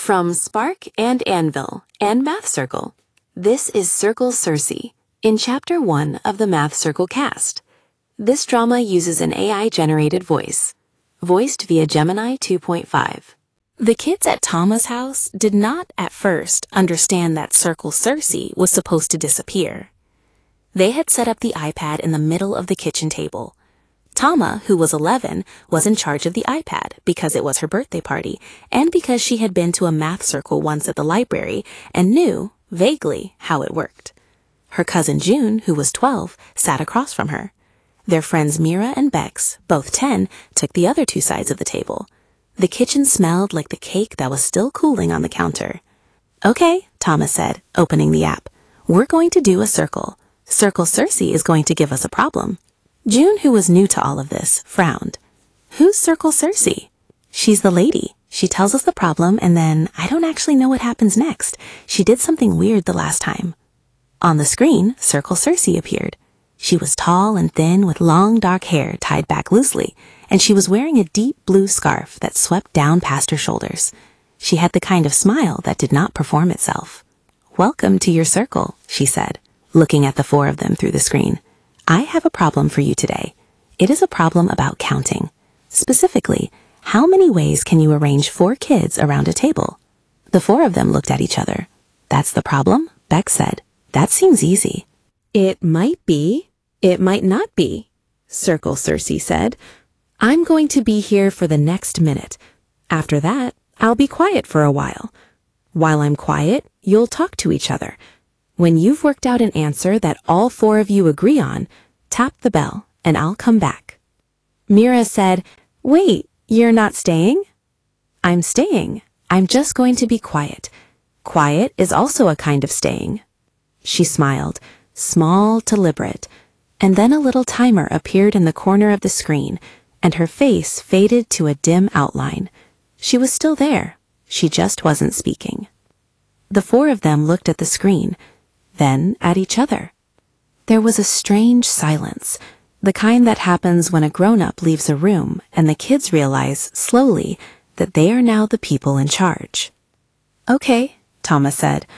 From Spark and Anvil and Math Circle, this is Circle Circe in Chapter 1 of the Math Circle cast. This drama uses an AI-generated voice, voiced via Gemini 2.5. The kids at Tama's house did not at first understand that Circle Circe was supposed to disappear. They had set up the iPad in the middle of the kitchen table. Tama, who was 11, was in charge of the iPad because it was her birthday party and because she had been to a math circle once at the library and knew, vaguely, how it worked. Her cousin June, who was 12, sat across from her. Their friends Mira and Bex, both 10, took the other two sides of the table. The kitchen smelled like the cake that was still cooling on the counter. "Okay," Tama said, opening the app. "We're going to do a circle. Circle Circe is going to give us a problem." June, who was new to all of this, frowned. "Who's Circle Circe?" "She's the lady. She tells us the problem and then I don't actually know what happens next. She did something weird the last time." On the screen, Circle Circe appeared. She was tall and thin with long dark hair tied back loosely, and she was wearing a deep blue scarf that swept down past her shoulders. She had the kind of smile that did not perform itself. "Welcome to your circle," she said, looking at the four of them through the screen. "I have a problem for you today. It is a problem about counting. Specifically, how many ways can you arrange 4 kids around a table?" The four of them looked at each other. "That's the problem?" Bex said. "That seems easy." "It might be. It might not be," Circle Circe said. "I'm going to be here for the next minute. After that, I'll be quiet for a while. While I'm quiet, you'll talk to each other. When you've worked out an answer that all 4 of you agree on, tap the bell and I'll come back." Mira said, "Wait, you're not staying?" "I'm staying. I'm just going to be quiet. Quiet is also a kind of staying." She smiled, small, deliberate, and then a little timer appeared in the corner of the screen, and her face faded to a dim outline. She was still there. She just wasn't speaking. The 4 of them looked at the screen, then at each other. There was a strange silence, the kind that happens when a grown-up leaves a room and the kids realize, slowly, that they are now the people in charge. "Okay," Tama said.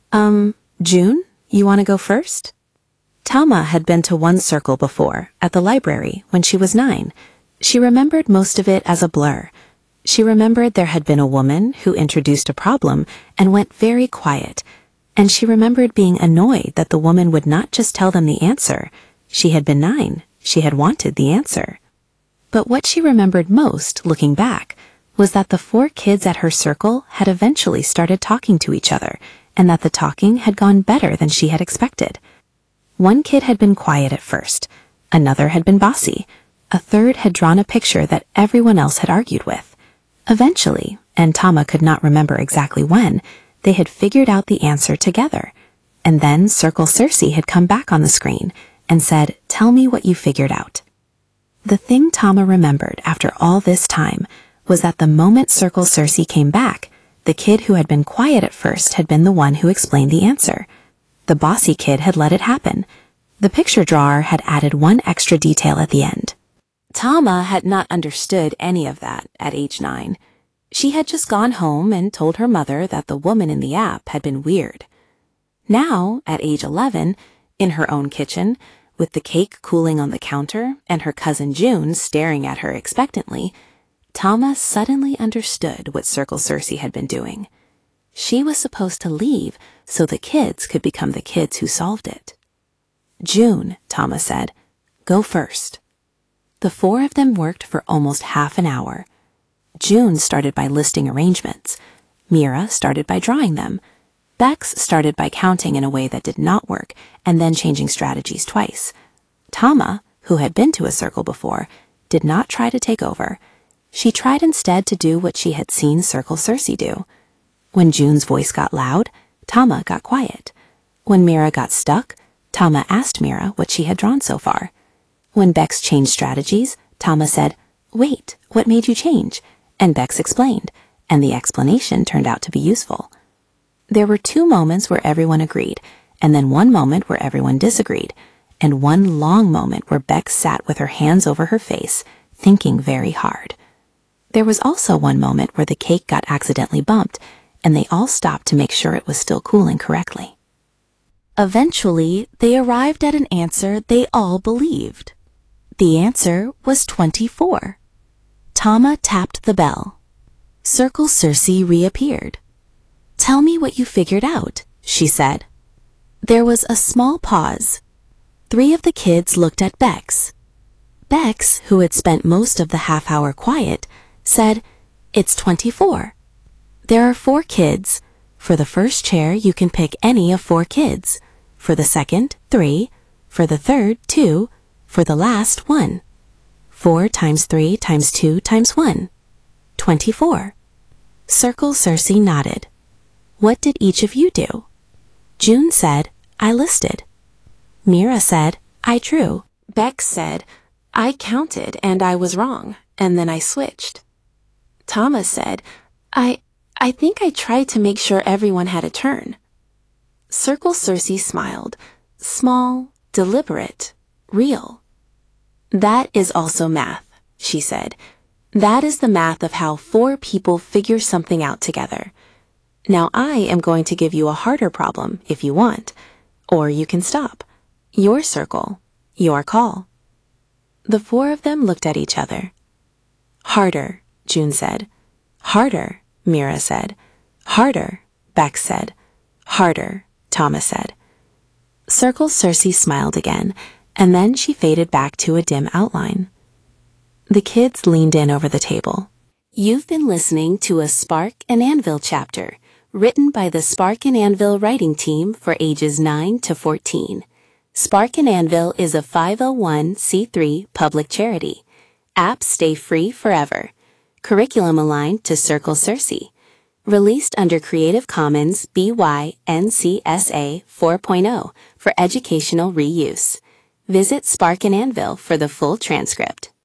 June, you want to go first?" Tama had been to one circle before, at the library, when she was 9. She remembered most of it as a blur. She remembered there had been a woman who introduced a problem and went very quiet, and she remembered being annoyed that the woman would not just tell them the answer. She had been 9. She had wanted the answer. But what she remembered most, looking back, was that the 4 kids at her circle had eventually started talking to each other, and that the talking had gone better than she had expected. One kid had been quiet at first. Another had been bossy. A third had drawn a picture that everyone else had argued with. Eventually, and Tama could not remember exactly when, they had figured out the answer together. And then Circle Circe had come back on the screen and said, "Tell me what you figured out." The thing Tama remembered after all this time was that the moment Circle Circe came back, the kid who had been quiet at first had been the one who explained the answer. The bossy kid had let it happen. The picture drawer had added one extra detail at the end. Tama had not understood any of that at age 9. She had just gone home and told her mother that the woman in the app had been weird. Now, at age 11, in her own kitchen, with the cake cooling on the counter and her cousin June staring at her expectantly, Tama suddenly understood what Circle Circe had been doing. She was supposed to leave so the kids could become the kids who solved it. "June," Tama said, "go first." The 4 of them worked for almost half an hour. June started by listing arrangements. Mira started by drawing them. Bex started by counting in a way that did not work and then changing strategies twice. Tama, who had been to a circle before, did not try to take over. She tried instead to do what she had seen Circle Circe do. When June's voice got loud, Tama got quiet. When Mira got stuck, Tama asked Mira what she had drawn so far. When Bex changed strategies, Tama said, "Wait, what made you change?" And Bex explained, and the explanation turned out to be useful. There were 2 moments where everyone agreed, and then 1 moment where everyone disagreed, and 1 long moment where Bex sat with her hands over her face, thinking very hard. There was also 1 moment where the cake got accidentally bumped, and they all stopped to make sure it was still cooling correctly. Eventually, they arrived at an answer they all believed. The answer was 24. Tama tapped the bell. Circle Circe reappeared. "Tell me what you figured out," she said. There was a small pause. 3 of the kids looked at Bex. Bex, who had spent most of the half-hour quiet, said, "It's 24. There are 4 kids. For the first chair, you can pick any of 4 kids. For the second, 3. For the third, 2. For the last, 1. 4 times 3 times 2 times 1. 24. Circle Circe nodded. "What did each of you do?" June said, "I listed." Mira said, "I drew." Bex said, "I counted and I was wrong, and then I switched." Thomas said, I think I tried to make sure everyone had a turn." Circle Circe smiled. Small, deliberate, real. "That is also math," she said. "That is the math of how 4 people figure something out together. Now I am going to give you a harder problem if you want, or you can stop. Your circle, your call." The 4 of them looked at each other. "Harder," June said. "Harder," Mira said. "Harder," Bex said. "Harder," Thomas said. Circle Circe smiled again, and then she faded back to a dim outline. The kids leaned in over the table. You've been listening to a Spark and Anvil chapter, written by the Spark and Anvil writing team for ages 9 to 14. Spark and Anvil is a 501c3 public charity. Apps stay free forever. Curriculum aligned to Circle Circe. Released under Creative Commons BY-NC-SA 4.0 for educational reuse. Visit Spark and Anvil for the full transcript.